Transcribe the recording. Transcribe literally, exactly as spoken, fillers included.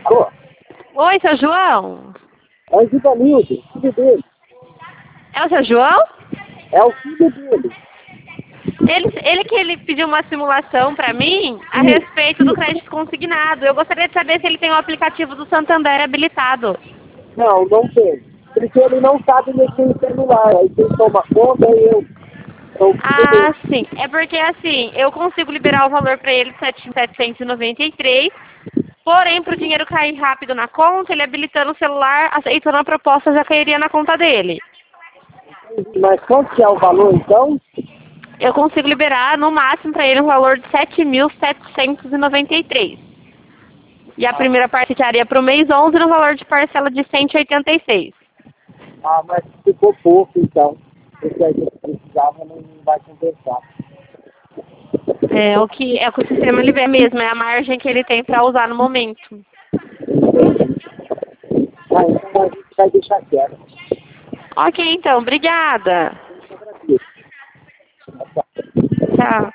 Alô? Oi, seu João? É o Givanildo, filho dele. É o seu João? É o filho dele. Ele, ele que ele pediu uma simulação pra mim a Sim, respeito do crédito consignado. Eu gostaria de saber se ele tem o aplicativo do Santander habilitado. Não, não tem. Porque ele não sabe mexer em celular. Aí quem toma conta é eu. É o filho Ah, dele. sim. É porque assim, eu consigo liberar o valor pra ele de sete mil setecentos e noventa e três, porém, pro dinheiro cair rápido na conta, ele habilitando o celular, aceitando a proposta, já cairia na conta dele. Mas quanto que é o valor, então? Eu consigo liberar no máximo pra ele um valor de sete mil setecentos e noventa e três. E a primeira parte ficaria para o mês onze no valor de parcela de cento e oitenta e seis. Ah, mas ficou pouco, então. Porque a gente precisava, não vai compensar. É o que é o que o sistema libera mesmo, é a margem que ele tem para usar no momento. Ah, então a gente vai deixar quieto. Ok, então, obrigada. Eu agradeço. Tchau.